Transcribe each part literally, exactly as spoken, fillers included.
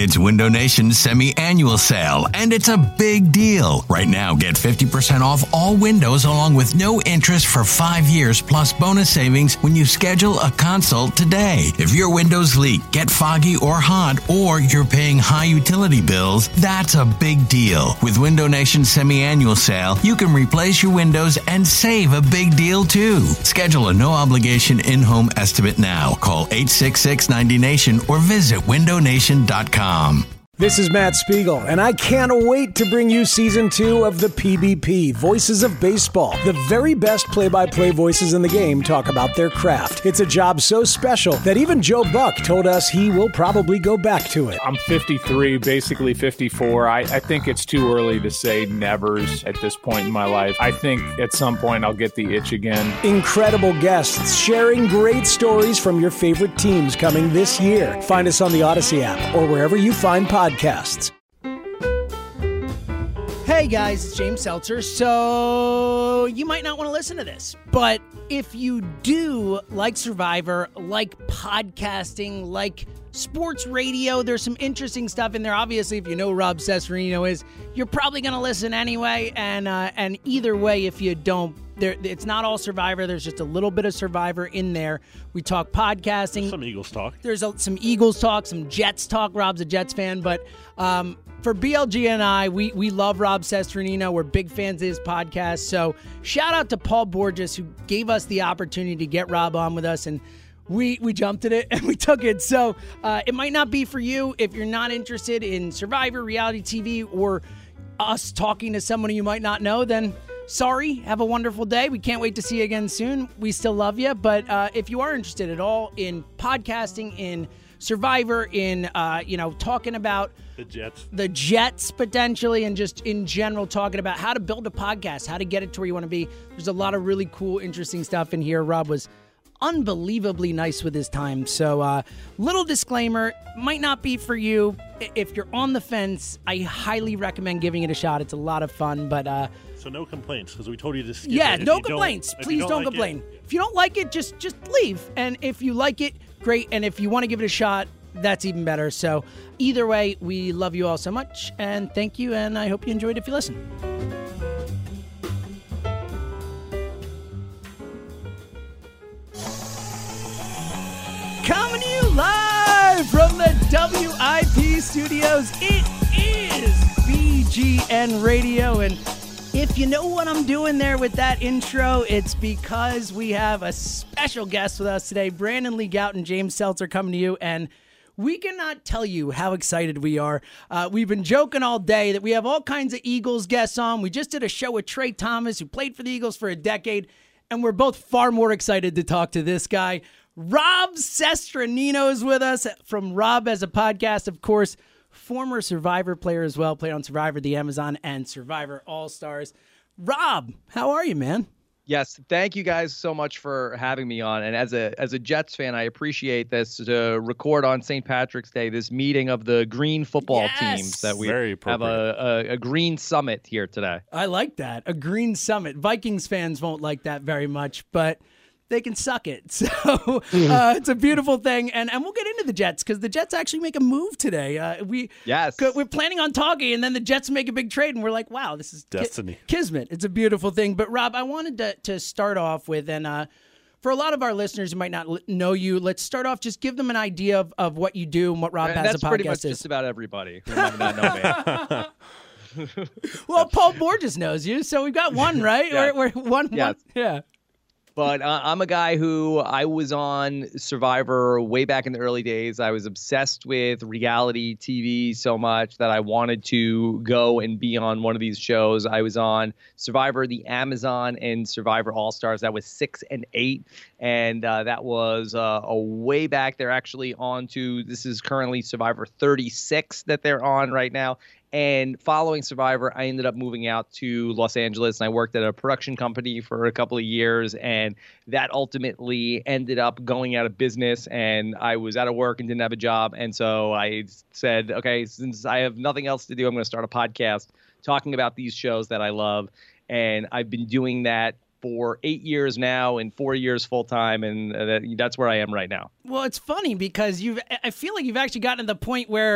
It's Window Nation's semi-annual sale, and it's a big deal. Right now, get fifty percent off all windows along with no interest for five years plus bonus savings when you schedule a consult today. If your windows leak, get foggy or hot, or you're paying high utility bills, that's a big deal. With Window Nation's semi-annual sale, you can replace your windows and save a big deal too. Schedule a no-obligation in-home estimate now. Call eight six six, ninety nation or visit window nation dot com. This is Matt Spiegel, and I can't wait to bring you Season two of the P B P, Voices of Baseball. The very best play-by-play voices in the game talk about their craft. It's a job so special that even Joe Buck told us he will probably go back to it. I'm fifty-three, basically fifty-four. I, I think it's too early to say nevers at this point in my life. I think at some point I'll get the itch again. Incredible guests sharing great stories from your favorite teams coming this year. Find us on the Odyssey app or wherever you find podcasts. Podcasts. Hey guys, it's James Seltzer. So you might not want to listen to this, but if you do like Survivor, like podcasting, like sports radio, there's some interesting stuff in there. Obviously, if you know Rob Cesternino is, you're probably going to listen anyway. And uh, and either way, if you don't, there it's not all Survivor. There's just a little bit of Survivor in there. We talk podcasting. Some Eagles talk. There's a, some Eagles talk, some Jets talk. Rob's a Jets fan, but um, for B L G and I, we we love Rob Cesternino. We're big fans of his podcast. So shout out to Paul Borges, who gave us the opportunity to get Rob on with us, and we we jumped at it and we took it. So uh, it might not be for you if you're not interested in Survivor, reality T V, or us talking to someone you might not know. Then sorry, have a wonderful day. We can't wait to see you again soon. We still love you. But uh, if you are interested at all in podcasting, in Survivor, in, uh, you know, talking about the Jets, the Jets potentially, and just in general talking about how to build a podcast, how to get it to where you want to be, there's a lot of really cool, interesting stuff in here. Rob was unbelievably nice with his time. So uh, little disclaimer, might not be for you. If you're on the fence, I highly recommend giving it a shot. It's a lot of fun, but... Uh, So no complaints, because we told you to skip yeah, it. no complaints. Don't, Please don't, don't like complain. It. If you don't like it, just just leave. And if you like it, great. And if you want to give it a shot, that's even better. So either way, we love you all so much. And thank you. And I hope you enjoyed if you listen. Coming to you live from the W I P studios, it is B G N Radio. And if you know what I'm doing there with that intro, it's because we have a special guest with us today. Brandon Lee Gowton and James Seltzer coming to you, and we cannot tell you how excited we are. Uh, we've been joking all day that we have all kinds of Eagles guests on. We just did a show with Trey Thomas, who played for the Eagles for a decade, and we're both far more excited to talk to this guy. Rob Cesternino is with us from Rob Has a Podcast, of course. Former Survivor player as well, played on Survivor the Amazon and Survivor All-Stars. Rob, how are you, man? Yes, thank you guys so much for having me on. And as a as a Jets fan, I appreciate this to record on Saint Patrick's Day, this meeting of the green football yes. teams that we Very have a, a, a green summit here today. I like that, a green summit. Vikings fans won't like that very much, but they can suck it. So uh, it's a beautiful thing. And and we'll get into the Jets because the Jets actually make a move today. Uh, we, yes. We're planning on talking, and then the Jets make a big trade, and we're like, wow, this is destiny. Ki- Kismet. It's a beautiful thing. But, Rob, I wanted to, to start off with, and uh, for a lot of our listeners who might not know you, let's start off, just give them an idea of, of what you do and what Rob and Has a Podcast is. That's pretty much just about everybody who might not know me. Well, Paul Borges knows you, so we've got one, right? Yeah. We're, we're one, yes. one, yeah. But uh, I'm a guy who I was on Survivor way back in the early days. I was obsessed with reality T V so much that I wanted to go and be on one of these shows. I was on Survivor the Amazon and Survivor All-Stars. That was six and eight. And uh, that was uh, a way back. They're actually on to, this is currently Survivor thirty-six that they're on right now. And following Survivor, I ended up moving out to Los Angeles, and I worked at a production company for a couple of years, and that ultimately ended up going out of business, and I was out of work and didn't have a job. And so I said, okay, since I have nothing else to do, I'm going to start a podcast talking about these shows that I love. And I've been doing that for eight years now and four years full time, and that, that's where I am right now. Well, it's funny because you've I feel like you've actually gotten to the point where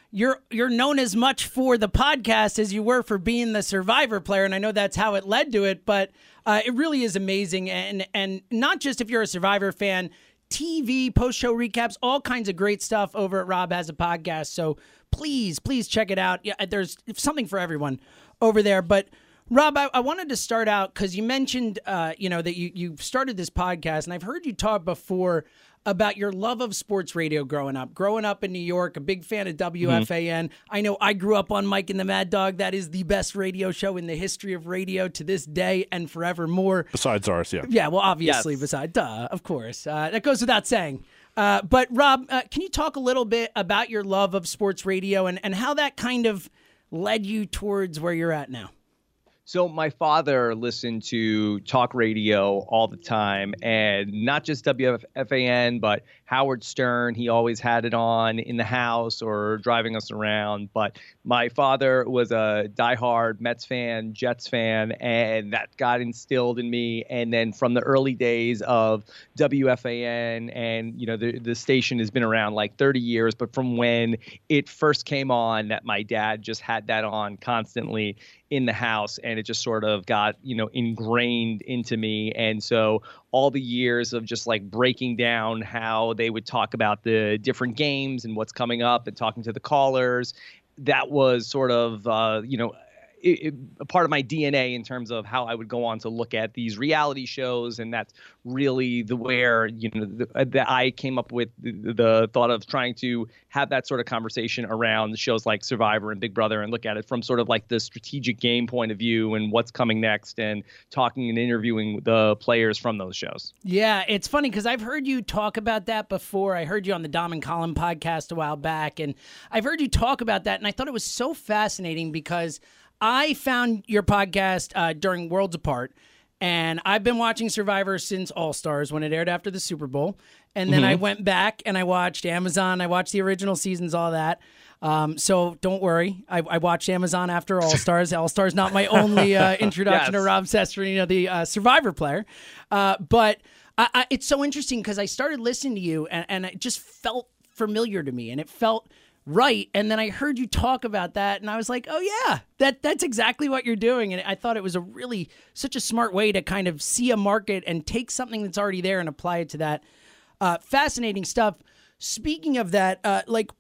you're you're known as much for the podcast as you were for being the Survivor player, and I know that's how it led to it. But uh, it really is amazing, and and not just if you're a Survivor fan, T V, post-show recaps, all kinds of great stuff over at Rob Has a Podcast. So please, please check it out. Yeah, there's something for everyone over there. But Rob, I, I wanted to start out because you mentioned, uh, you know, that you you started this podcast, and I've heard you talk before about your love of sports radio growing up. Growing up in New York, a big fan of W F A N. Mm-hmm. I know I grew up on Mike and the Mad Dog. That is the best radio show in the history of radio to this day and forevermore. Besides ours, yeah. Yeah, well, obviously, yes. besides, duh, of course. Uh, that goes without saying. Uh, but, Rob, uh, can you talk a little bit about your love of sports radio and, and how that kind of led you towards where you're at now? So my father listened to talk radio all the time, and not just W F A N, but Howard Stern. He always had it on in the house or driving us around. But my father was a diehard Mets fan, Jets fan, and that got instilled in me. And then from the early days of W F A N, and you know the the station has been around like thirty years, but from when it first came on, that my dad just had that on constantly in the house, and it just sort of got, you know, ingrained into me. And so all the years of just like breaking down how they would talk about the different games and what's coming up and talking to the callers, that was sort of, uh, you know, It, it, a part of my D N A in terms of how I would go on to look at these reality shows. And that's really the where, you know, the, that I came up with the, the thought of trying to have that sort of conversation around shows like Survivor and Big Brother, and look at it from sort of like the strategic game point of view and what's coming next, and talking and interviewing the players from those shows. Yeah, it's funny because I've heard you talk about that before. I heard you on the Dom and Colin podcast a while back, and I've heard you talk about that, and I thought it was so fascinating because I found your podcast uh, during Worlds Apart, and I've been watching Survivor since All Stars when it aired after the Super Bowl. And then mm-hmm. I went back and I watched Amazon. I watched the original seasons, all that. Um, so don't worry. I, I watched Amazon after All Stars. All Stars not my only uh, introduction yes. to Rob Cesternino, the uh, Survivor player. Uh, but I, I, it's so interesting because I started listening to you, and, and it just felt familiar to me, and it felt right. And then I heard you talk about that, and I was like, oh yeah, that that's exactly what you're doing. And I thought it was a really such a smart way to kind of see a market and take something that's already there and apply it to that. Uh, fascinating stuff. Speaking of that, uh, like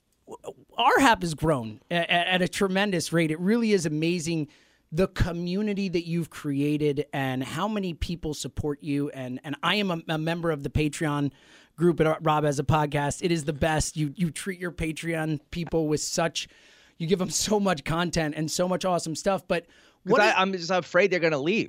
R H A P has grown at, at a tremendous rate. It really is amazing the community that you've created and how many people support you. And and I am a, a member of the Patreon group at Rob Has a Podcast. It is the best. You you treat your Patreon people with such, you give them so much content and so much awesome stuff. But what I, is, I'm just afraid they're going to leave.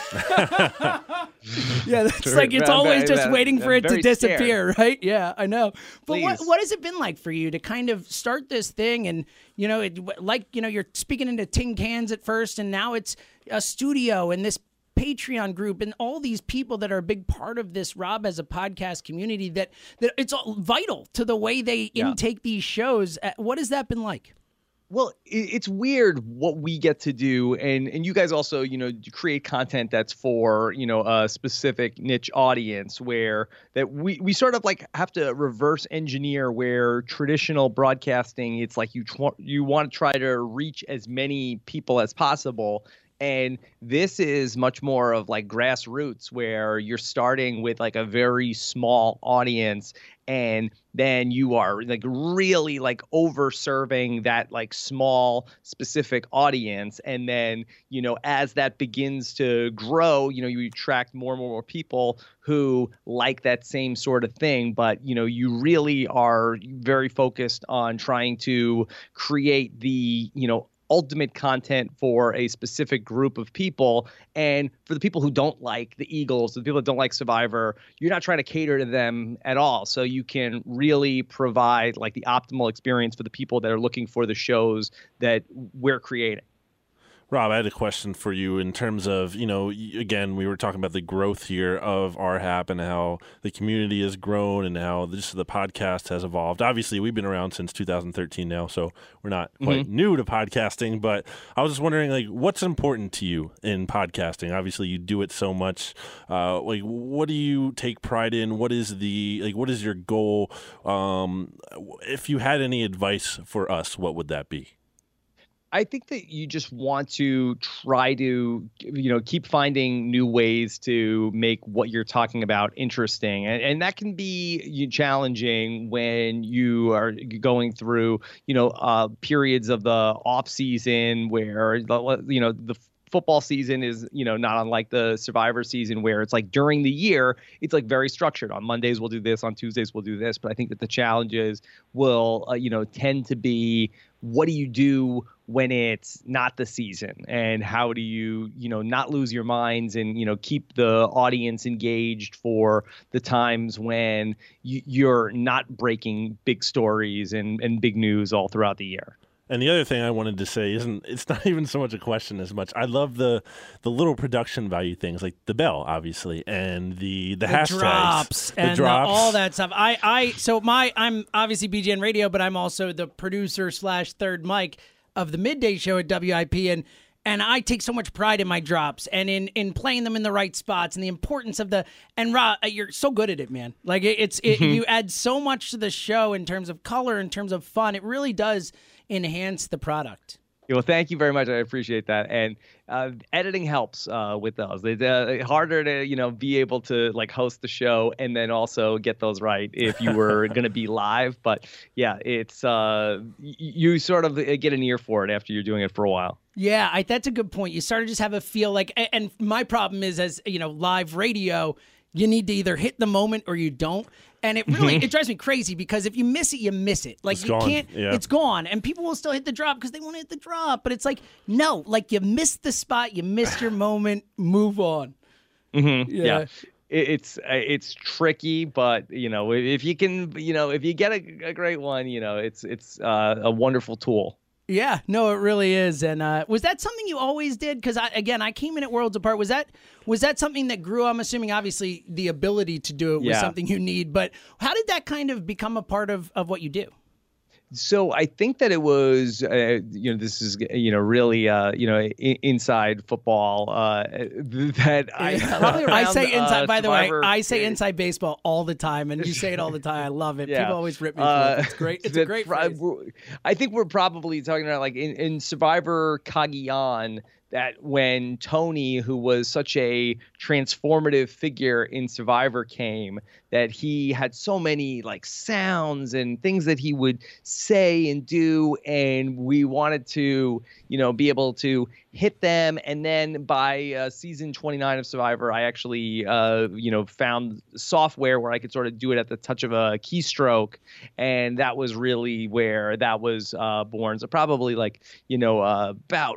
Yeah, it's like it's always just waiting for it to disappear, scared. right? Yeah, I know. But Please. what what has it been like for you to kind of start this thing? And you know, it, like you know, you're speaking into tin cans at first, and now it's a studio and this Patreon group and all these people that are a big part of this Rob Has a Podcast community, that that it's all vital to the way they yeah. intake these shows. What has that been like? Well, it's weird what we get to do, and and you guys also, you know, create content that's for, you know, a specific niche audience, where that we we sort of like have to reverse engineer where traditional broadcasting, it's like you tr- you want to try to reach as many people as possible. And this is much more of like grassroots, where you're starting with like a very small audience, and then you are like really like over serving that like small specific audience. And then, you know, as that begins to grow, you know, you attract more and more, more people who like that same sort of thing. But, you know, you really are very focused on trying to create the, you know, ultimate content for a specific group of people. And for the people who don't like the Eagles, the people that don't like Survivor, you're not trying to cater to them at all. So you can really provide like the optimal experience for the people that are looking for the shows that we're creating. Rob, I had a question for you in terms of, you know, again, we were talking about the growth here of R H A P and how the community has grown and how just the podcast has evolved. Obviously, we've been around since two thousand thirteen now, so we're not quite mm-hmm. new to podcasting, but I was just wondering, like, what's important to you in podcasting? Obviously, you do it so much. Uh, like, what do you take pride in? What is the, like, what is your goal? Um, if you had any advice for us, what would that be? I think that you just want to try to, you know, keep finding new ways to make what you're talking about interesting. And, and that can be challenging when you are going through, you know, uh, periods of the off season where, you know, the football season is, you know, not unlike the Survivor season where it's like during the year, it's like very structured. On Mondays, we'll do this. On Tuesdays, we'll do this. But I think that the challenges will, uh, you know, tend to be, what do you do when it's not the season, and how do you, you know, not lose your minds and, you know, keep the audience engaged for the times when you, you're not breaking big stories and, and big news all throughout the year. And the other thing I wanted to say isn't, it's not even so much a question as much. I love the the little production value things, like the bell, obviously, and the the, the hashtags, drops, the and drops, the, all that stuff. I I so my I'm obviously B G N Radio, but I'm also the producer slash third mic of the midday show at W I P, and and I take so much pride in my drops and in in playing them in the right spots and the importance of the, and Rob, you're so good at it, man. Like it, it's it, mm-hmm. you add so much to the show in terms of color, in terms of fun. It really does enhance the product. Well, thank you very much. I appreciate that. And uh, editing helps uh, with those. It's uh, harder to, you know, be able to like host the show and then also get those right if you were going to be live. But yeah, it's uh, you sort of get an ear for it after you're doing it for a while. Yeah, I, that's a good point. You sort of just have a feel like, and my problem is, as you know, live radio, you need to either hit the moment or you don't. And it really, it drives me crazy because if you miss it, you miss it. Like it's you gone. can't, yeah. it's gone. And people will still hit the drop because they want to hit the drop. But it's like, no, like you missed the spot, you missed your moment, move on. Mm-hmm. Yeah. yeah. It's it's tricky, but you know, if you can, you know, if you get a, a great one, you know, it's it's uh, a wonderful tool. Yeah, no, it really is. And uh, was that something you always did? Because I, again, I came in at Worlds Apart. Was that was that something that grew? I'm assuming, obviously, the ability to do it was yeah. something you need. But how did that kind of become a part of, of what you do? So I think that it was, uh, you know, this is, you know, really, uh, you know, I- inside football. Uh, that I probably around, I say inside. Uh, by Survivor, the way, I say inside baseball all the time, and you say it all the time. I love it. Yeah. People always rip me for uh, it. It's great. It's a great phrase. I think we're probably talking about like in, in Survivor Cagayan, that when Tony, who was such a transformative figure in Survivor, came, that he had so many like sounds and things that he would say and do, and we wanted to, you know, be able to hit them. And then by uh, season twenty-nine of Survivor, I actually, uh, you know, found software where I could sort of do it at the touch of a keystroke, and that was really where that was uh, born. So probably like, you know, uh, about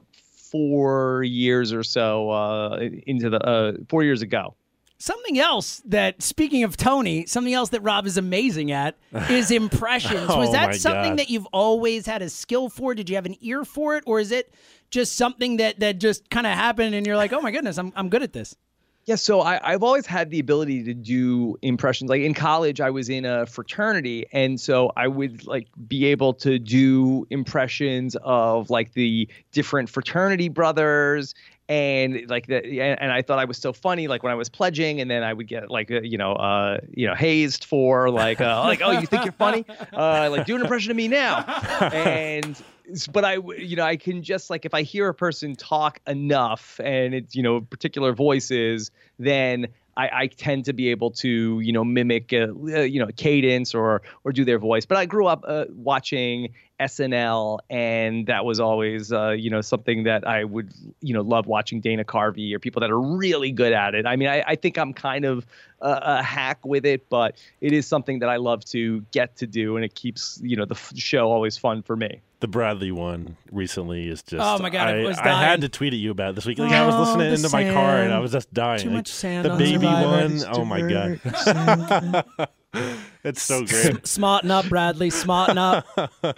four years or so uh, into the uh, four years ago. Something else that, speaking of Tony, something else that Rob is amazing at is impressions. oh Was that my something God. that you've always had a skill for? Did you have an ear for it? Or is it just something that, that just kind of happened and you're like, oh my goodness, I'm I'm good at this? Yeah, so I, I've always had the ability to do impressions. Like in college, I was in a fraternity, and so I would like be able to do impressions of like the different fraternity brothers, and like that. And, and I thought I was so funny, like when I was pledging, and then I would get like uh, you know, uh, you know, hazed for like, uh, like, oh, you think you're funny? Uh, like do an impression of me now, and. But I, you know, I can just like if I hear a person talk enough and it's, you know, particular voices, then I, I tend to be able to, you know, mimic, a, you know, cadence or or do their voice. But I grew up uh, watching S N L, and that was always, uh, you know, something that I would, you know, love watching Dana Carvey or people that are really good at it. I mean, I, I think I'm kind of a, a hack with it, but it is something that I love to get to do, and it keeps, you know, the f- show always fun for me. The Bradley one recently is just. Oh my God, I, it was I dying. had to tweet at you about it this week. Like, oh, I was listening into my car and sand. I was just dying. Too like, much sand the on baby Survivor. one. Oh my God. It's so great. Smarten up, Bradley. Smarten up.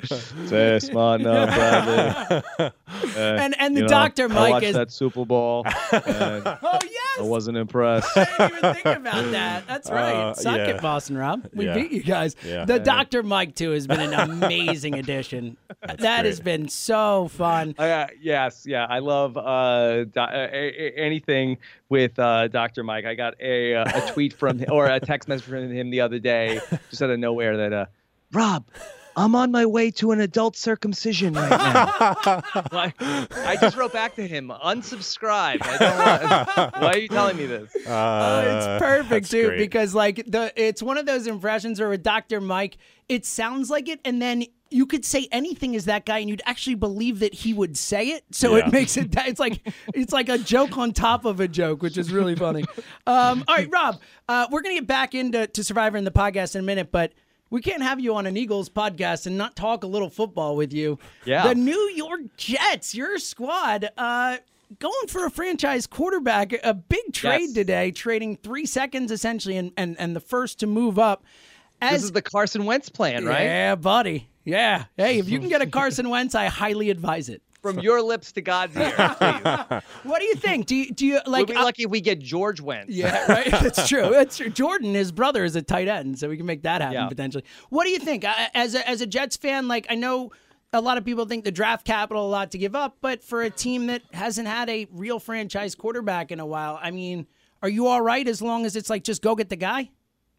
Say smarten up, Bradley. Uh, and and the you know, doctor I Mike watched is. that Super Bowl. And Oh yes. I wasn't impressed. I didn't even think about that. That's right. Uh, Suck yeah. it, Boston Rob. We Yeah. beat you guys. Yeah. The Doctor Mike, too, has been an amazing addition. That has great. been so fun. Uh, yes, yeah, I love uh, do- uh, a- a- anything with uh, Doctor Mike. I got a uh, a tweet from him, or a text message from him the other day, just out of nowhere, that uh, Rob, I'm on my way to an adult circumcision right now. Why- I just wrote back to him, unsubscribe. I don't want, why are you telling me this? Uh, Oh, it's perfect, that's too, great. because like the it's one of those impressions where with Doctor Mike, it sounds like it, and then you could say anything as that guy, and you'd actually believe that he would say it. So Yeah. it makes it it's like it's like a joke on top of a joke, which is really funny. Um, all right, Rob, uh, we're gonna get back into to Survivor in the podcast in a minute, but we can't have you on an Eagles podcast and not talk a little football with you. Yeah. The New York Jets, your squad, uh, going for a franchise quarterback, a big trade Yes. today, trading three seconds essentially and, and, and the first to move up. As, This is the Carson Wentz plan, right? Yeah, buddy. Yeah. Hey, if you can get a Carson Wentz, I highly advise it. From your lips to God's ear, please. What do you think? Do you, do you like? We'll be uh, lucky if we get George Wentz. Yeah, right. That's true. That's true. Jordan, his brother, is a tight end, so we can make that happen Yeah. potentially. What do you think? Uh, As a, as a Jets fan, like I know a lot of people think the draft capital a lot to give up, but for a team that hasn't had a real franchise quarterback in a while, I mean, are you all right as long as it's like just go get the guy?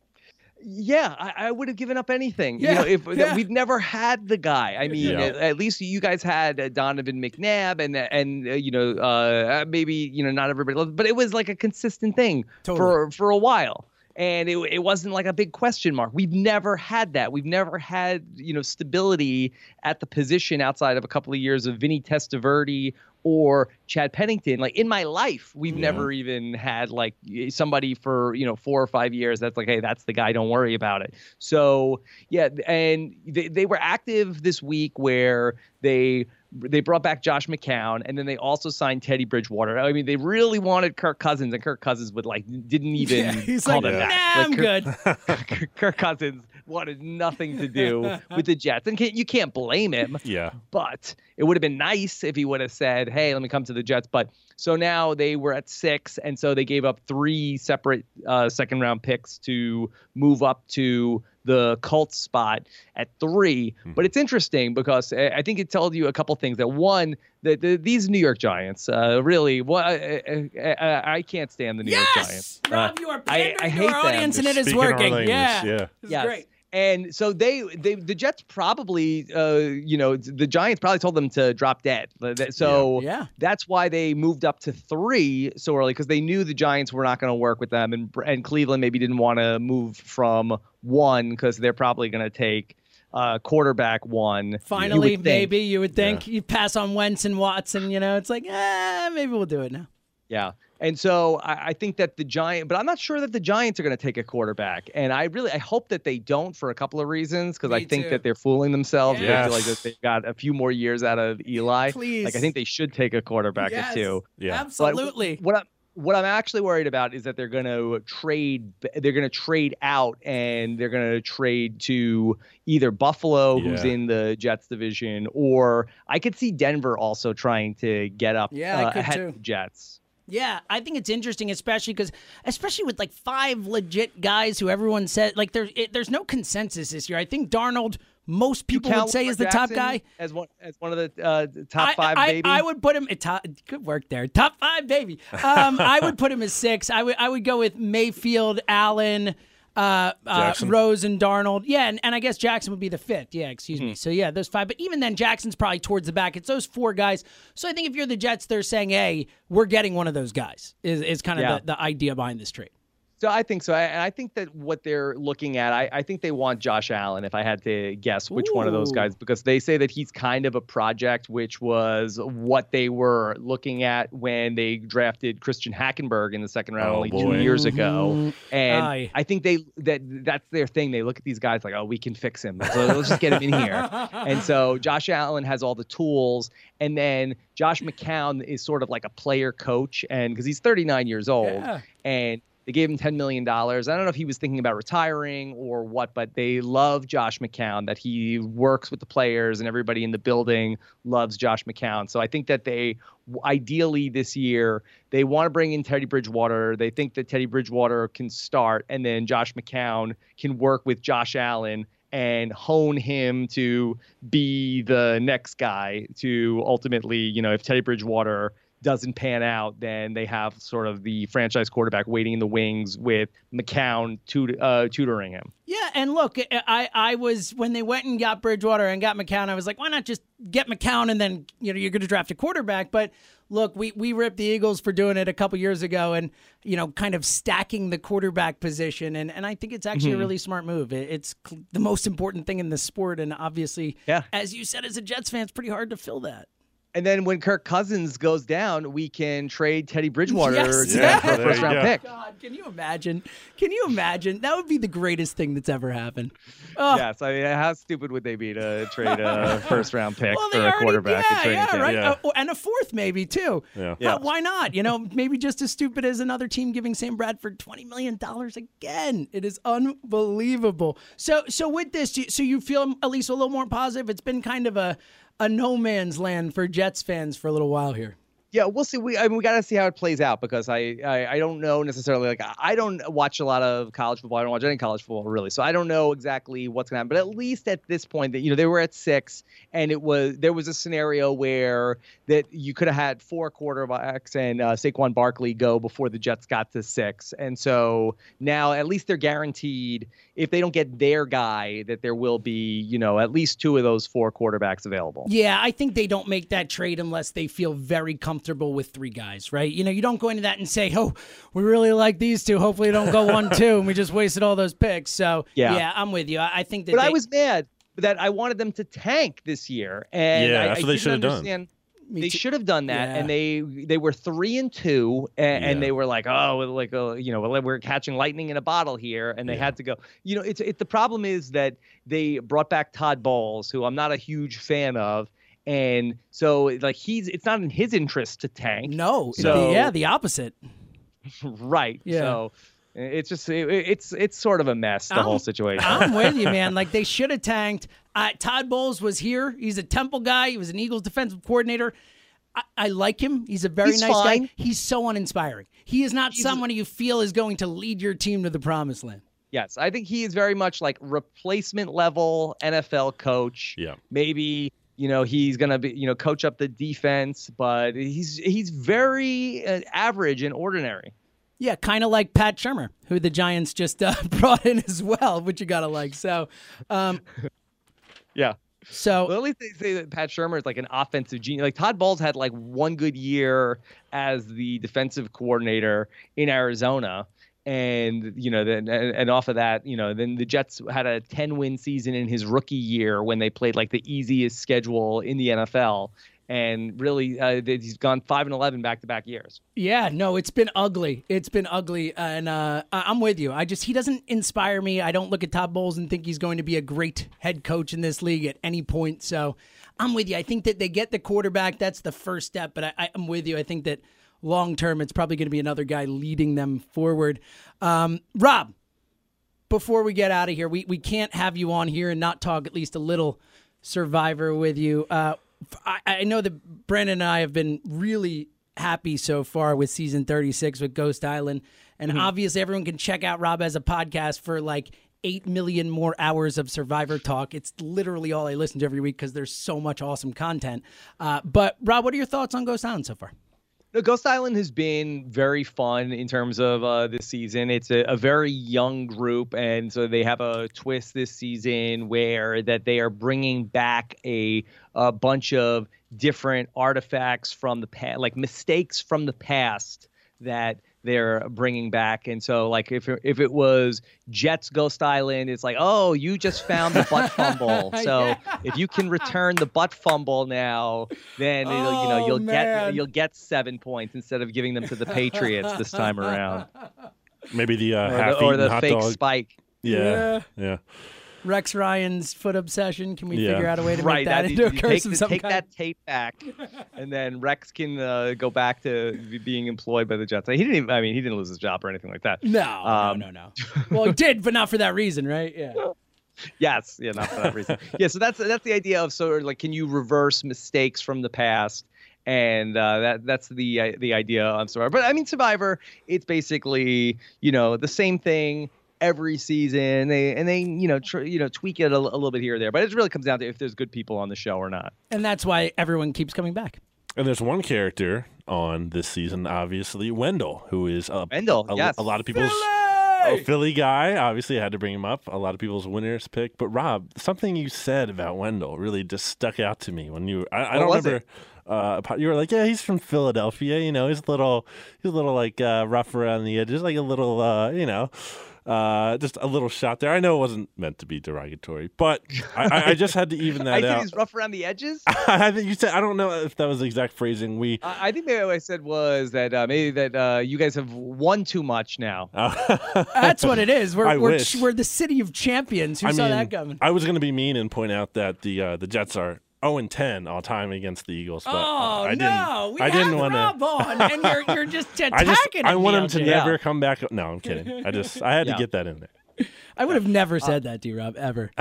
Yeah, I, I would have given up anything. Yeah, You know, if yeah. we've never had the guy. I mean, Yeah. at, at least you guys had uh, Donovan McNabb, and and uh, you know, uh, maybe you know not everybody loved, but it was like a consistent thing Totally. for for a while. And it, it wasn't like a big question mark. We've never had that. We've never had, you know, stability at the position outside of a couple of years of Vinny Testaverde or Chad Pennington. Like in my life, we've Yeah. never even had like somebody for, you know, four or five years that's like, hey, that's the guy. Don't worry about it. So, yeah. And they, they were active this week where they they brought back Josh McCown, and then they also signed Teddy Bridgewater. I mean, they really wanted Kirk Cousins, and Kirk Cousins would like didn't even Yeah, he's call like, them nah, back. I'm Like, good. Kirk, Kirk Cousins wanted nothing to do with the Jets, and can, you can't blame him. Yeah. But it would have been nice if he would have said, hey, let me come to the Jets. But so now they were at six, and so they gave up three separate uh, second round picks to move up to the Colts spot at three. Mm-hmm. But it's interesting because I I think it tells you a couple things. That one, that the, these New York Giants, uh, really, what I, I, I, I can't stand the New York Yes, Giants. Rob, Uh, you are I- pandering I to hate our them. audience, and They're it is speaking our working. language, Yeah, yeah. This is Yes. great. And so they, they, the Jets probably, uh, you know, the Giants probably told them to drop dead. So Yeah. that's why they moved up to three so early, because they knew the Giants were not going to work with them, and and Cleveland maybe didn't want to move from one because they're probably going to take uh, quarterback one. You Finally, would think. maybe you would think you pass on Wentz and Watson. You know, it's like, eh, maybe we'll do it now. Yeah. And so I, I think that the Giant, but I'm not sure that the Giants are going to take a quarterback. And I really, I hope that they don't for a couple of reasons, because I Me think too. that they're fooling themselves. Yes. They feel like that they've got a few more years out of Eli. Please. Like I think they should take a quarterback Yes, or two. Yeah. But absolutely. what I'm what I'm actually worried about is that they're going to trade. They're going to trade out, and they're going to trade to either Buffalo, who's Yeah. in the Jets division, or I could see Denver also trying to get up Yeah, I uh, could ahead too. of the Jets. Yeah, I think it's interesting, especially because, especially with like five legit guys who everyone said like there's it, there's no consensus this year. I think Darnold, most people would Count say Lamar is the top Jackson guy. as one as one of the uh, top I, five, I, baby. I would put him at top. Good work there, top five, baby. Um, I would put him as six. I would I would go with Mayfield, Allen, uh, uh, Jackson. Rose, and Darnold. Yeah, and, and I guess Jackson would be the fifth. Yeah, excuse Hmm. me. So yeah, those five. But even then, Jackson's probably towards the back. It's those four guys. So I think if you're the Jets, they're saying, hey, we're getting one of those guys. Is is kind of Yeah. the, the idea behind this trade. So I think so. I- And I think that what they're looking at, I, I think they want Josh Allen, if I had to guess which one of those Ooh. guys, because they say that he's kind of a project, which was what they were looking at when they drafted Christian Hackenberg in the second round Oh, only boy. two years ago. And Aye. I think they that that's their thing. They look at these guys like, oh, we can fix him. So let's just get him in here. And so Josh Allen has all the tools. And then Josh McCown is sort of like a player coach, and because he's thirty-nine years old. Yeah. And They gave him ten million dollars. I don't know if he was thinking about retiring or what, but they love Josh McCown, that he works with the players and everybody in the building loves Josh McCown. So I think that they ideally this year, they want to bring in Teddy Bridgewater. They think that Teddy Bridgewater can start, and then Josh McCown can work with Josh Allen and hone him to be the next guy to ultimately, you know, if Teddy Bridgewater doesn't pan out, then they have sort of the franchise quarterback waiting in the wings with McCown tut- uh, tutoring him. Yeah, and look, I, I was, when they went and got Bridgewater and got McCown, I was like, why not just get McCown and then, you know, you're going to draft a quarterback. But look, we, we ripped the Eagles for doing it a couple years ago and, you know, kind of stacking the quarterback position. And, and I think it's actually mm-hmm. a really smart move. It, it's the most important thing in the sport. And obviously, yeah. as you said, as a Jets fan, it's pretty hard to fill that. And then when Kirk Cousins goes down, we can trade Teddy Bridgewater yes. yeah, for a first round go. pick. God, can you imagine? Can you imagine? That would be the greatest thing that's ever happened. Oh. Yes, I mean, how stupid would they be to trade a first round pick well, for a already, quarterback? Yeah, and yeah, right. Yeah. Uh, and a fourth maybe too. Yeah. yeah. Uh, why not? You know, maybe just as stupid as another team giving Sam Bradford twenty million dollars again. It is unbelievable. So, so with this, so you feel at least a little more positive. It's been kind of a a no man's land for Jets fans for a little while here. Yeah, we'll see. We I mean, we got to see how it plays out because I, I I don't know necessarily. Like I don't watch a lot of college football. I don't watch any college football really, so I don't know exactly what's going to happen. But at least at this point, that you know they were at six, and it was there was a scenario where that you could have had four quarterbacks and uh, Saquon Barkley go before the Jets got to six, and so now at least they're guaranteed if they don't get their guy that there will be you know at least two of those four quarterbacks available. Yeah, I think they don't make that trade unless they feel very comfortable. Comfortable with three guys, right? You know, you don't go into that and say, oh, we really like these two. Hopefully they don't go one, two, and we just wasted all those picks. So, yeah, yeah I'm with you. I, I think that But they, I was mad that I wanted them to tank this year. And yeah, I, that's I what they should have done. Me they too. should have done that, Yeah. and they they were three and two, and, Yeah. and they were like, oh, like uh, you know, we're catching lightning in a bottle here, and they Yeah. had to go. You know, it's it. The problem is that they brought back Todd Bowles, who I'm not a huge fan of. And so, like, he's it's not in his interest to tank. No, So- the, yeah, the opposite. Right. Yeah. So it's just it, it's it's sort of a mess, the I'm- whole situation. I'm with you, man. Like, they should have tanked. Uh, Todd Bowles was here. He's a Temple guy. He was an Eagles defensive coordinator. I, I like him. He's a very He's nice fine. guy. He's so uninspiring. He is not someone you feel is going to lead your team to the promised land. Yes, I think he is very much like replacement level N F L coach. Yeah. Maybe, you know, he's going to be, you know, coach up the defense, but he's he's very uh, average and ordinary. Yeah, kind of like Pat Shurmur, who the Giants just uh, brought in as well, which you got to like. So, um, Yeah. so Well, at least they say that Pat Shurmur is like an offensive genius. Like Todd Bowles had like one good year as the defensive coordinator in Arizona. And, you know, then and, and off of that, you know, then the Jets had a ten win season in his rookie year when they played like the easiest schedule in the N F L. And really, uh, he's gone five and eleven back to back years. yeah, no, it's been ugly. It's been ugly, and uh, I- I'm with you. I just he doesn't inspire me. I don't look at Todd Bowles and think he's going to be a great head coach in this league at any point. So I'm with you. I think that they get the quarterback. That's the first step. But I, I, I'm with you. I think that long term, it's probably going to be another guy leading them forward. Um, Rob, before we get out of here, we we can't have you on here and not talk at least a little Survivor with you. Uh, I, I know that Brandon and I have been really happy so far with season thirty-six with Ghost Island. And mm-hmm. obviously everyone can check out Rob as a podcast for like eight million more hours of Survivor talk. It's literally all I listen to every week because there's so much awesome content. Uh, but Rob, what are your thoughts on Ghost Island so far? No, Ghost Island has been very fun in terms of uh, this season. It's a, a very young group, and so they have a twist this season where that they are bringing back a, a bunch of different artifacts from the past, like mistakes from the past that they're bringing back. And so, like, if it, if it was Jets Ghost Island, it's like, oh, you just found the butt fumble. So Yeah. if you can return the butt fumble now, then it'll, you know Oh, you'll man. get you'll get seven points instead of giving them to the Patriots this time around. Maybe the uh, Or half the, or eaten the hot fake dog. spike. Yeah, yeah. Rex Ryan's foot obsession? Can we Yeah. figure out a way to right, make that, that into a you curse take, of the- some take kind? that tape back, and then Rex can uh, go back to be- being employed by the Jets. He didn't even, I mean, he didn't lose his job or anything like that. No, Um, no, no, no. Well, he did, but not for that reason, right? Yeah. Yes, yeah, not for that reason. Yeah, so that's that's the idea of sort of like, can you reverse mistakes from the past? And uh, that that's the uh, the idea on Survivor. But I mean, Survivor, it's basically, you know, the same thing every season. They and they you know tr- you know tweak it a, a little bit here or there. But it really comes down to if there's good people on the show or not. And that's why everyone keeps coming back. And there's one character on this season, obviously, Wendell, who is a, Wendell, a, yes. a lot of people's a Philly guy. Obviously, I had to bring him up. A lot of people's winners pick. But Rob, something you said about Wendell really just stuck out to me when you. I, I What don't was remember. Uh, you were like, yeah, he's from Philadelphia. You know, he's a little, he's a little like uh, rough around the edges, like a little, uh, you know. Uh, just a little shot there. I know it wasn't meant to be derogatory, but I, I, I just had to even that I think out. he's rough around the edges. I think you said. I don't know if that was the exact phrasing. We. I I think maybe what I said was that uh, maybe that uh, you guys have won too much now. That's what it is. We're I we're, wish. we're the city of champions. Who I saw mean, that coming? I was going to be mean and point out that the uh, the Jets are oh and ten all time against the Eagles, but Oh I didn't. no! We I didn't have want Rob on, and you're you're just attacking I just I him, want him L to J. never come back. No, I'm kidding. I just I had Yeah. to get that in there. I would have never said that to you, Rob, ever.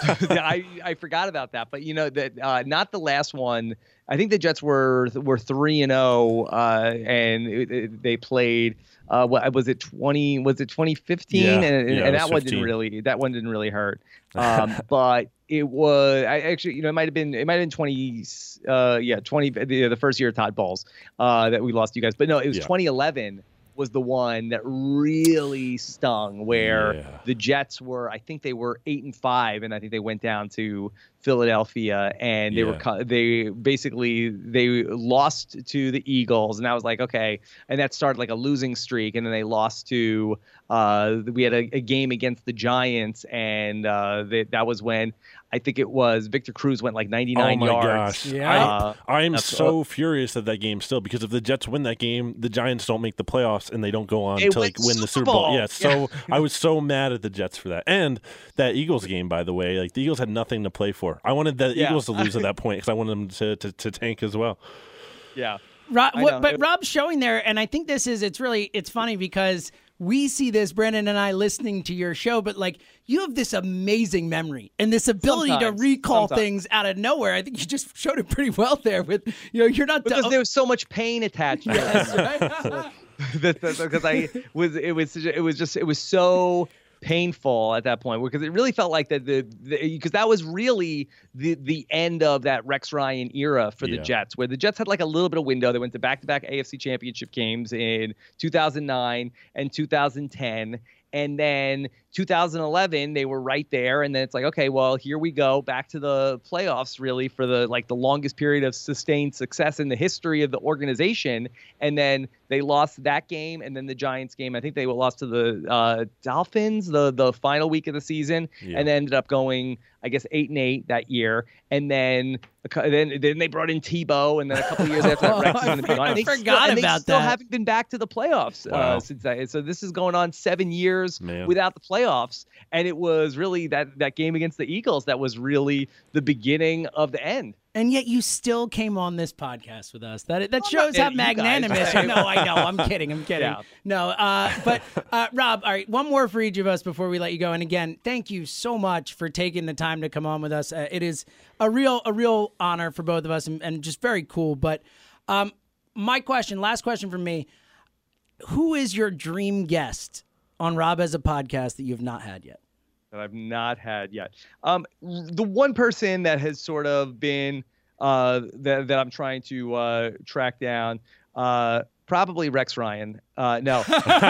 I I forgot about that, but you know that uh, not the last one. I think the Jets were were three and zero, uh, and it, it, they played. Uh, what was it? Twenty? Was it twenty fifteen? Yeah, and yeah, and it that was one didn't fifteen. really. That one didn't really hurt. Um, but it was. I actually, you know, it might have been. It might have been twenty. Uh, yeah, twenty. The, the first year of Todd Bowles, uh, that we lost you guys. But no, it was Yeah. twenty eleven. Was the one that really stung, where Yeah. the Jets were, I think they were eight and five, and I think they went down to Philadelphia, and they Yeah. were co- they basically they lost to the Eagles, and I was like, okay, and that started like a losing streak, and then they lost to uh, we had a, a game against the Giants, and uh, they, that was when I think it was Victor Cruz went like ninety-nine Oh my yards. gosh! Yeah. Uh, I I'm that's- so furious at that game still, because if the Jets win that game, the Giants don't make the playoffs and they don't go on They to like win win the Super Super Bowl. Bowl. Yeah, so I was so mad at the Jets for that, and that Eagles game, by the way. Like the Eagles had nothing to play for. I wanted the Yeah. Eagles to lose at that point because I wanted them to, to to tank as well. yeah. Rob, I what, know. but It- Rob's showing there, and I think this is, it's really, it's funny because we see this, Brandon and I, listening to your show, but like you have this amazing memory and this ability Sometimes. to recall Sometimes. things out of nowhere. I think you just showed it pretty well there with, you know, you're not Because dumb. there was so much pain attached to it. Yes, right? Because I was, it was, it was just, it was so painful at that point, because it really felt like that the because that was really the the end of that Rex Ryan era for the Yeah. Jets, where the Jets had like a little bit of window. They went to back-to-back A F C Championship games in two thousand nine and two thousand ten. And then two thousand eleven, they were right there. And then it's like, okay, well, here we go back to the playoffs, really, for the like the longest period of sustained success in the history of the organization. And then they lost that game, and then the Giants game. I think they lost to the uh, Dolphins the the final week of the season, Yeah. and then ended up going, I guess, eight and eight that year. And then a cou- then then they brought in Tebow, and then a couple of years after that, Rex is going to be I on. And they forgot still, and about they still that. haven't been back to the playoffs Wow. uh, since that. So this is going on seven years Man. without the playoffs, and it was really that that game against the Eagles that was really the beginning of the end. And yet you still came on this podcast with us. That that I'm shows not how mad at you guys. magnanimous. No, I know. I'm kidding. I'm kidding. Yeah. No, uh, but uh, Rob, all right, one more for each of us before we let you go. And again, thank you so much for taking the time to come on with us. Uh, it is a real a real honor for both of us, and, and just very cool. But um, my question, last question from me: who is your dream guest on Rob Has a Podcast that you have not had yet? That I've not had yet. Um, the one person that has sort of been uh, that that I'm trying to uh, track down, uh, probably Rex Ryan. Uh, no,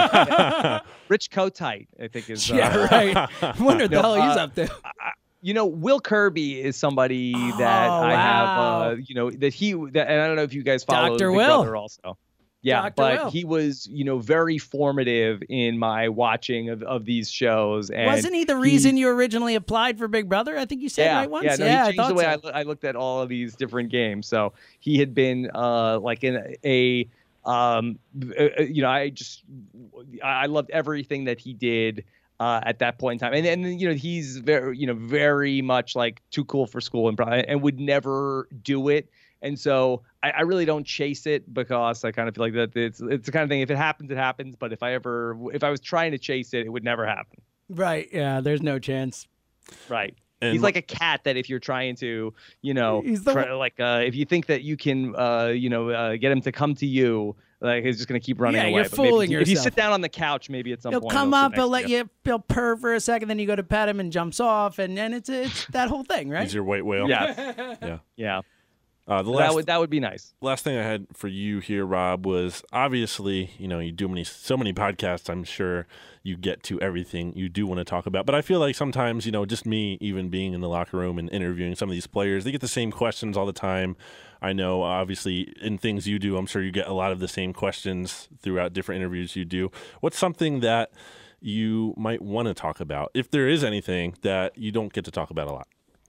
Rich Kotite, I think is. Uh, Yeah, right. I wonder what the No, hell he's uh, up to. You know, Will Kirby is somebody that Oh, I have. wow. Uh, you know that he. That, and I don't know if you guys follow Doctor Big Will. Brother also. Yeah, Doctor but Will. he was, you know, very formative in my watching of, of these shows. And Wasn't he the reason you originally applied for Big Brother? I think you said yeah, right once. Yeah, no, yeah, he I changed thought the way so. I, loo- I looked at all of these different games. So he had been uh, like in a, um, uh, you know, I just I I loved everything that he did uh, at that point in time. And and you know he's very you know very much like too cool for school and and would never do it. And so I, I really don't chase it because I kind of feel like that it's it's the kind of thing. If it happens, it happens. But if I ever if I was trying to chase it, it would never happen. Right. Yeah. There's no chance. Right. And he's like a cat that if you're trying to, you know, He's the- try, like uh, if you think that you can, uh, you know, uh, get him to come to you, like he's just going to keep running Yeah, away. you're But maybe fooling if you yourself. sit down on the couch, maybe at some He'll point come he'll sit up, he'll next let to you he'll purr for a second, then you go to pet him and jumps off, and then it's it's that whole thing, right? He's your white whale. Yeah, Yeah. yeah. Uh, the That last would that would be nice. last thing I had for you here, Rob, was obviously, you know, you do many so many podcasts. I'm sure you get to everything you do want to talk about. But I feel like sometimes, you know, just me even being in the locker room and interviewing some of these players, they get the same questions all the time. I know, obviously, in things you do, I'm sure you get a lot of the same questions throughout different interviews you do. What's something that you might want to talk about, if there is anything that you don't get to talk about a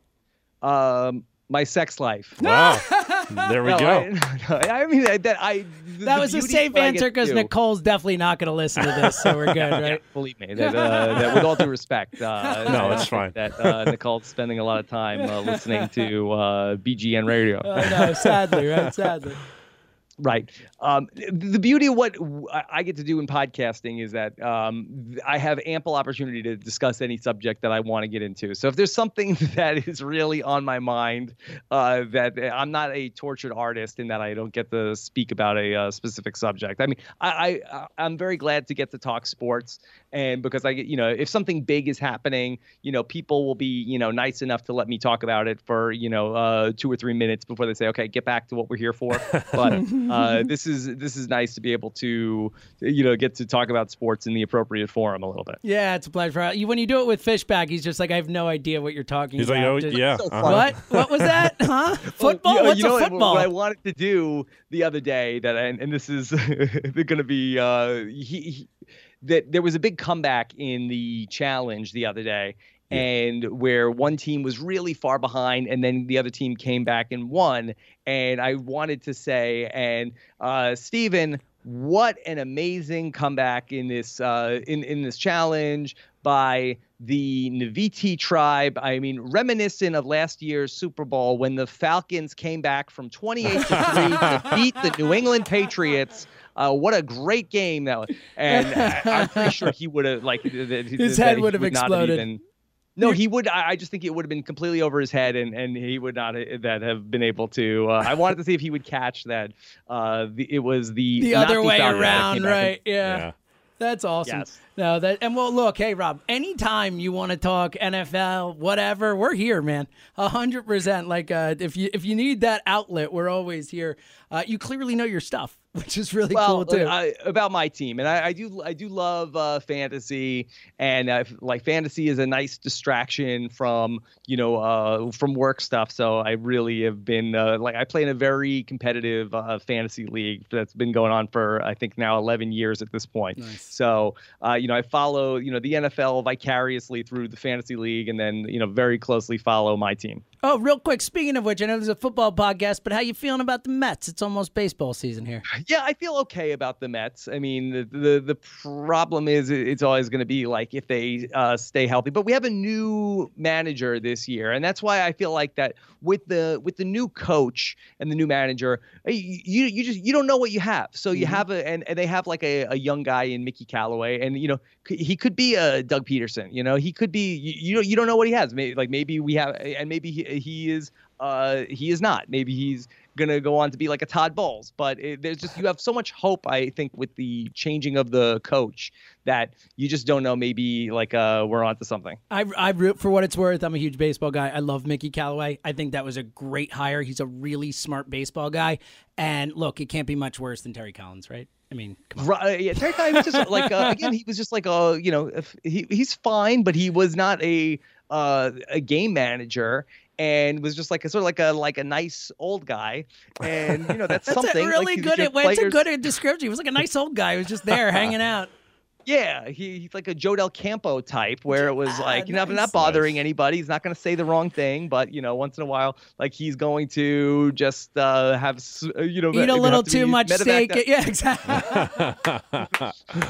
lot? Um, my sex life. Wow. There we No, go. I, no, I mean that, that I. the- That the was a beauty safe of what I get answer to because do- Nicole's definitely not going to listen to this, so we're good, Yeah, right? believe me, that, uh, that with all due respect, uh, No, I it's think fine. That uh, Nicole's spending a lot of time uh, listening to uh, B G N radio. Oh, no, sadly, right? Sadly. Right. Um, the beauty of what I get to do in podcasting is that um, I have ample opportunity to discuss any subject that I want to get into. So if there's something that is really on my mind, uh, that I'm not a tortured artist in that I don't get to speak about a uh, specific subject. I mean, I, I I'm very glad to get to talk sports, and because I get, you know, if something big is happening, you know, people will be, you know, nice enough to let me talk about it for, you know, uh, two or three minutes before they say, okay, get back to what we're here for. But uh, this is this is nice to be able to, you know, get to talk about sports in the appropriate forum a little bit. Yeah, it's a pleasure. You- When you do it with Fishback, he's just like, I have no idea what you're talking He's about. like, oh, Just- yeah. so uh-huh. fun. What? What was that? Huh? Football? Well, you know- What's you know a what- football? What I wanted to do the other day that, I, and this is going to be, uh, he, he, that there was a big comeback in the challenge the other day. And where one team was really far behind, and then the other team came back and won. And I wanted to say, and uh, Steven, what an amazing comeback in this uh, in in this challenge by the Naviti tribe. I mean, reminiscent of last year's Super Bowl when the Falcons came back from twenty-eight to three to beat the New England Patriots. Uh, what a great game that was. And I, I'm pretty sure he would have, like, that, His that head he would have not exploded. even, no, he would. I, I just think it would have been completely over his head, and, and he would not have, that have been able to. Uh, I wanted to see if he would catch that. Uh, the, it was the the not other way Falcons that around, came back and- right? Yeah. Yeah. That's awesome. Yes. No, that and well, look, hey Rob, anytime you want to talk N F L, whatever, we're here, man. A hundred percent. Like, uh, if you if you need that outlet, we're always here. Uh, you clearly know your stuff, which is really well, cool too. I, about my team, and I, I do, I do love uh, fantasy, and uh, like fantasy is a nice distraction from, you know, uh, from work stuff. So I really have been uh, like, I play in a very competitive uh, fantasy league that's been going on for I think now eleven years at this point. Nice. So uh, you know, I follow, you know, the N F L vicariously through the fantasy league, and then you know, very closely follow my team. Oh, real quick. Speaking of which, I know there's a football podcast, but how you feeling about the Mets? It's almost baseball season here. Yeah, I feel okay about the Mets. I mean, the the, the problem is it's always going to be like if they uh, stay healthy. But we have a new manager this year, and that's why I feel like that with the with the new coach and the new manager, you you just you don't know what you have. So you mm-hmm. have a and, and they have like a, a young guy in Mickey Callaway, and you know he could be a Doug Peterson. You know he could be you you don't you don't know what he has. Maybe like maybe we have and maybe he, he is uh he is not. Maybe he's gonna go on to be like a Todd Bowles, but it, there's just you have so much hope, I think, with the changing of the coach that you just don't know. Maybe like uh we're onto something. I I root for what it's worth. I'm a huge baseball guy. I love Mickey Callaway. I think that was a great hire. He's a really smart baseball guy. And look, it can't be much worse than Terry Collins, right? I mean, come on. Right, yeah, Terry Collins was just like uh, again, he was just like a you know if he he's fine, but he was not a uh a game manager. And was just like a sort of like a like a nice old guy, and you know that's, that's something. A really like, good. your It's a players, good description. He was like a nice old guy who was just there hanging out. Yeah, he, he's like a Joe Del Campo type, where it was Ah, like you know nice. not bothering anybody. He's not going to say the wrong thing, but you know once in a while, like he's going to just uh, have s- uh, you know Eat a have little to too be much medevac steak. that- Yeah, exactly.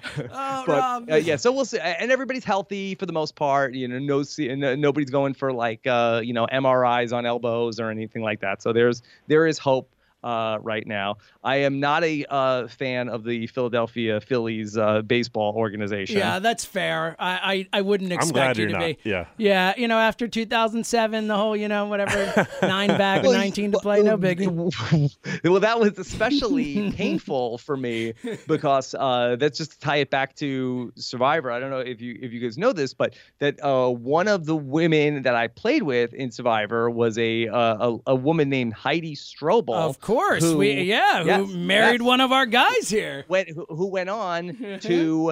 Oh, but Rob. uh, yeah, so we'll see. And everybody's healthy for the most part. You know, no, no nobody's going for like uh, you know M R Is on elbows or anything like that. So there's there is hope. Uh, right now, I am not a uh, fan of the Philadelphia Phillies uh, baseball organization. Yeah, that's fair. I, I, I wouldn't I'm expect glad you you're to not. be. Yeah. Yeah, you know, after two thousand seven, the whole, you know, whatever, nine back and nineteen to play, no biggie. Well, that was especially painful for me because uh, that's just to tie it back to Survivor. I don't know if you if you guys know this, but that uh, one of the women that I played with in Survivor was a uh, a, a woman named Heidi Strobel. Of course, who, we yeah, yes, who married yes. one of our guys here. Went, who, who went on to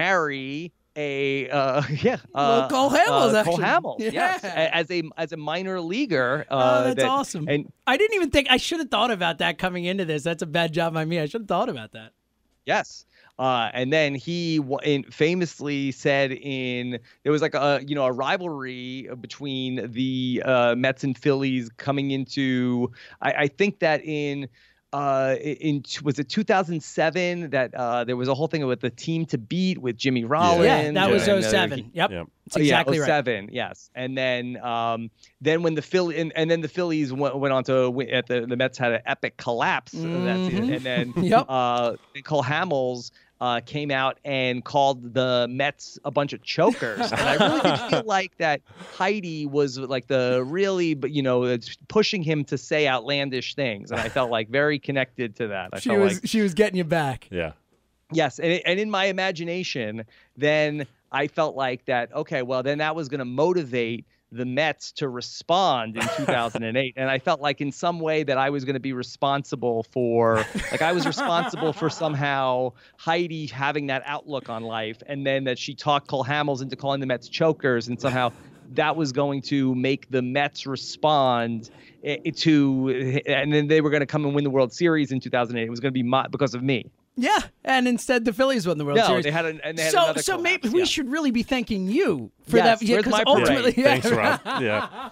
marry a uh, yeah Well, uh, Cole Hamels, uh, Cole actually. Hamels, Yeah. yes, a- as a as a minor leaguer. Uh, Oh, that's that- awesome. And I didn't even think, I should have thought about that coming into this. That's a bad job by me. I should have thought about that. yes. Uh, and then he w- in, famously said in there was like a you know a rivalry between the uh, Mets and Phillies coming into I, I think that in uh in was it two thousand seven that uh there was a whole thing with the team to beat with Jimmy Rollins. Yeah, that was and, uh, oh seven. he- Yep. Yep. That's Oh, exactly yeah, right. oh seven, yes. And then um then when the Philly and, and then the Phillies went, went on to win, at the the Mets had an epic collapse. Mhm. That's it. And then Yep. uh Cole Hamels uh came out and called the Mets a bunch of chokers. And I really did feel like that Heidi was like the really but you know it's pushing him to say outlandish things. And I felt like very connected to that. I She felt was like she was getting you back. Yeah. yes, and and in my imagination, then I felt like that. Okay, well, then that was going to motivate the Mets to respond in two thousand eight, and I felt like in some way that I was going to be responsible for, like I was responsible for somehow Heidi having that outlook on life, and then that she talked Cole Hamels into calling the Mets chokers, and somehow that was going to make the Mets respond eh, to, and then they were going to come and win the World Series in two thousand eight. It was going to be my, because of me. Yeah, and instead the Phillies won the World No, Series. they had an, and they had so another so collapse, maybe we yeah. should really be thanking you for Yes, that. Yeah, where's because my parade? ultimately, yeah. Thanks, Rob. Yeah.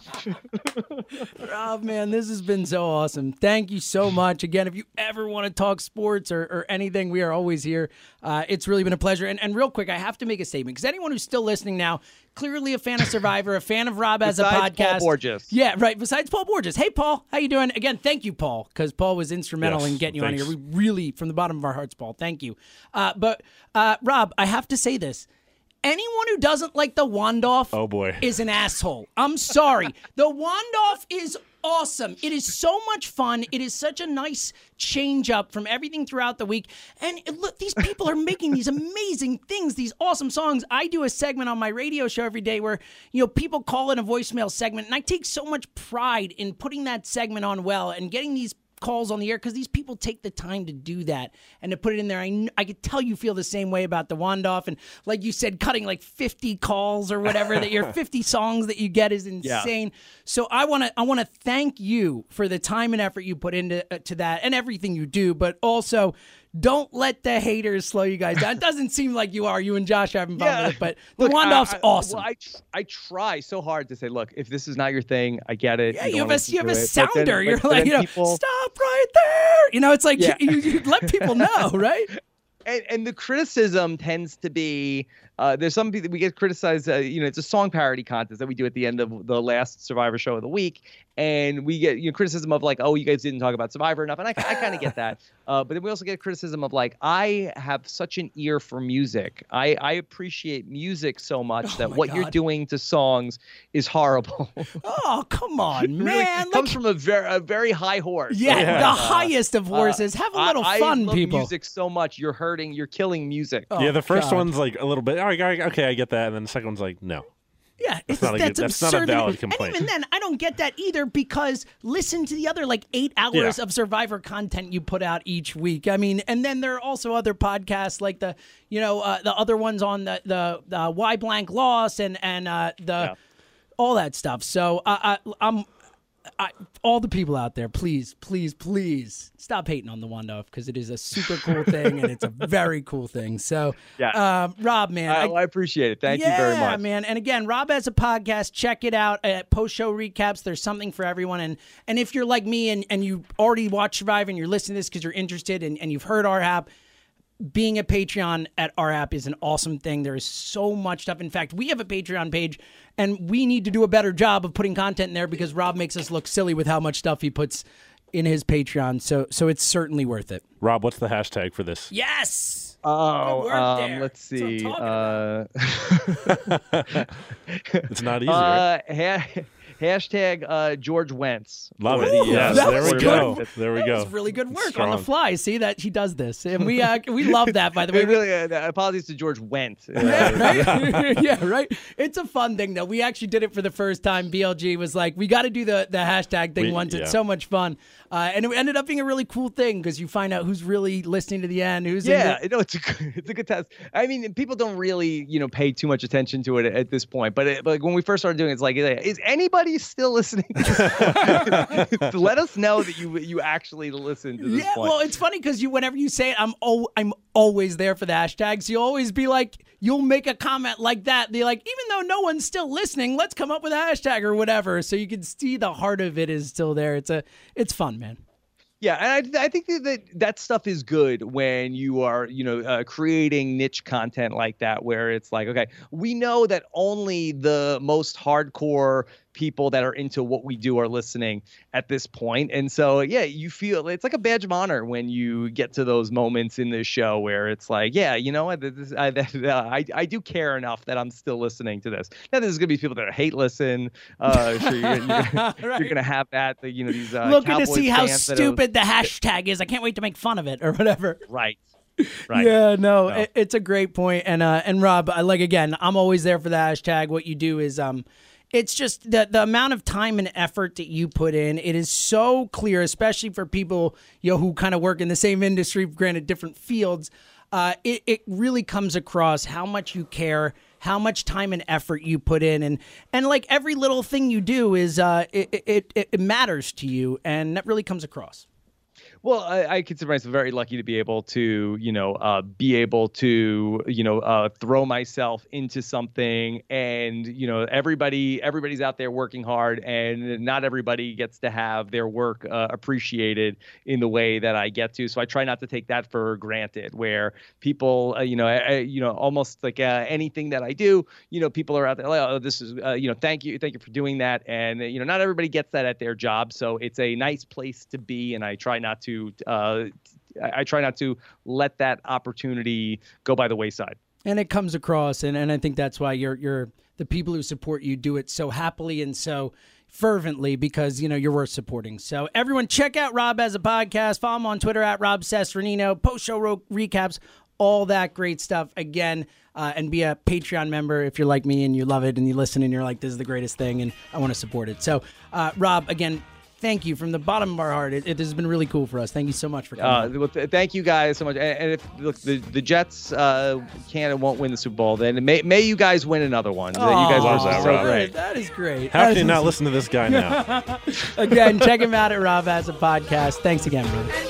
Rob, man, this has been so awesome. Thank you so much. Again, if you ever want to talk sports or, or anything, we are always here. Uh, it's really been a pleasure. And, and real quick, I have to make a statement because anyone who's still listening now, clearly a fan of Survivor, a fan of Rob as a Besides podcast. Paul Borges. Yeah, right. Besides Paul Borges. Hey, Paul, how you doing? Again, thank you, Paul, because Paul was instrumental Yes, in getting you thanks. on here. We really, from the bottom of our hearts, Paul, thank you. Uh, but uh, Rob, I have to say this. Anyone who doesn't like the Wandoff Oh, boy. is an asshole. I'm sorry. The Wandoff is awesome. It is so much fun. It is such a nice change up from everything throughout the week. And look, these people are making these amazing things, these awesome songs. I do a segment on my radio show every day where, you know, people call it a voicemail segment. And I take so much pride in putting that segment on well and getting these calls on the air because these people take the time to do that and to put it in there. I, kn- I could tell you feel the same way about the Wandoff, and like you said, cutting like fifty calls or whatever that your fifty songs that you get is insane. So I want to I want to thank you for the time and effort you put into uh, to that and everything you do, but also don't let the haters slow you guys down. It doesn't seem like you are. You and Josh are having fun Yeah. with it, but the Look, Wandoff's I- I- awesome. Well, I, tr- I try so hard to say, look, if this is not your thing, I get it. Yeah, don't you have wanna a you have a listen to it. But then- sounder. You're but- but like, then you know, people- stop right there. You know, it's like Yeah. you, you, you let people know, right? and, and the criticism tends to be uh, there's some people we get criticized. Uh, you know, it's a song parody contest that we do at the end of the last Survivor show of the week, and we get you know criticism of like, oh, you guys didn't talk about Survivor enough, and I, I kind of get that. Uh, but then we also get criticism of like, I have such an ear for music. I, I appreciate music so much Oh that my what you're God. doing to songs is horrible. Oh, come on, Really man. comes Like, from a very a very high horse. yeah, Yeah. the Uh, highest of horses. Have a I- little I fun, love people. music so much. You're hurting. You're killing music. Oh, yeah, the first God. one's like a little bit, all right, all right, okay, I get that. And then the second one's like, no. Yeah, it's, not a that's good- that's not a absurd. valid And complaint. even then, I don't get that either because listen to the other like eight hours Yeah. of Survivor content you put out each week. I mean, and then there are also other podcasts like the, you know, uh, the other ones on the the, the Why Blank Loss and and uh, the Yeah. all that stuff. So uh, I, I'm. I, all the people out there, please, please, please stop hating on the Wandoff because it is a super cool thing and it's a very cool thing. So, Yeah. um, Rob, man, I, I- I appreciate it. Thank yeah, you very much. man. And again, Rob has a podcast. Check it out at Post Show Recaps. There's something for everyone. And and if you're like me and, and you already watch Survivor and you're listening to this because you're interested and, and you've heard our app, being a Patreon at our app is an awesome thing. There is so much stuff. In fact, we have a Patreon page, and we need to do a better job of putting content in there because Rob makes us look silly with how much stuff he puts in his Patreon. So, so it's certainly worth it. Rob, what's the hashtag for this? Yes. Oh, um, there. let's see. Uh, it's not easy. uh, Right? ha- hashtag uh, George Wentz. Love it. Ooh, Yes, that there was we good. go. There we That go. was really good work Strong. on the fly. See that he does this, and we uh, we love that. By the way, Wait, really, uh, apologies to George Wentz. Uh, right? yeah, right. It's a fun thing though. We actually did it for the first time. B L G was like, "We got to do the the hashtag thing We- once. yeah. It's so much fun," uh, and it ended up being a really cool thing because you find out who's really listening to the end, who's Yeah, into- no, it's a good, it's a good test. I mean, people don't really, you know, pay too much attention to it at, at this point. But, it, but like when we first started doing it, it's like, is anybody still listening? Let us know that you you actually listen to this Yeah, point. well, it's funny because you, whenever you say it, I'm oh, I'm always there for the hashtags. You always be like, you'll make a comment like that. They're like, even though no one's still listening, let's come up with a hashtag or whatever. So you can see the heart of it is still there. It's a, it's fun, man. Yeah, and I, I think that, that that stuff is good when you are, you know, uh, creating niche content like that, where it's like, okay, we know that only the most hardcore people that are into what we do are listening at this point. And so, yeah, you feel it's like a badge of honor when you get to those moments in this show where it's like, yeah, you know what, this, I, that, uh, I I do care enough that I'm still listening to this. Now, there's gonna be people that hate listen. Uh, sure, you're, you're, Right. you're gonna have that. The, you know, these uh, Looking to Cowboys see how fans that are- stupid the hashtag is. I can't wait to make fun of it or whatever. Right. Right. Yeah, no, No. It, it's a great point. And uh, and Rob, I like again, I'm always there for the hashtag. What you do is um, it's just the the amount of time and effort that you put in. It is so clear, especially for people you know who kind of work in the same industry, granted different fields. Uh, it it really comes across how much you care, how much time and effort you put in, and and like every little thing you do is uh, it it it, it matters to you, and that really comes across. Well, I, I consider myself very lucky to be able to, you know, uh, be able to, you know, uh, throw myself into something, and you know, everybody, everybody's out there working hard, and not everybody gets to have their work uh, appreciated in the way that I get to. So I try not to take that for granted. Where people, uh, you know, I, I- you know, almost like uh, anything that I do, you know, people are out there like, oh, this is, uh, you know, thank you, thank you for doing that, and you know, not everybody gets that at their job, so it's a nice place to be, and I try not to. Uh, I try not to let that opportunity go by the wayside. And it comes across, and, and I think that's why you're you're the people who support you do it so happily and so fervently because you know you're worth supporting. So everyone, check out Rob as a podcast. Follow him on Twitter at Rob Cesternino. Post show ro- recaps, all that great stuff. Again, uh, and be a Patreon member if you're like me and you love it and you listen and you're like, this is the greatest thing, and I want to support it. So, uh, Rob, again, thank you from the bottom of our heart. It, it has been really cool for us. Thank you so much for coming. Uh, well, th- thank you guys so much. And, and if look, the the Jets uh, can and won't win the Super Bowl, then may may you guys win another one. you guys love are that, so Rob. great. That is great. How That can you is- not listen to this guy now? Again, check him out at Rob as a podcast. Thanks again, brother.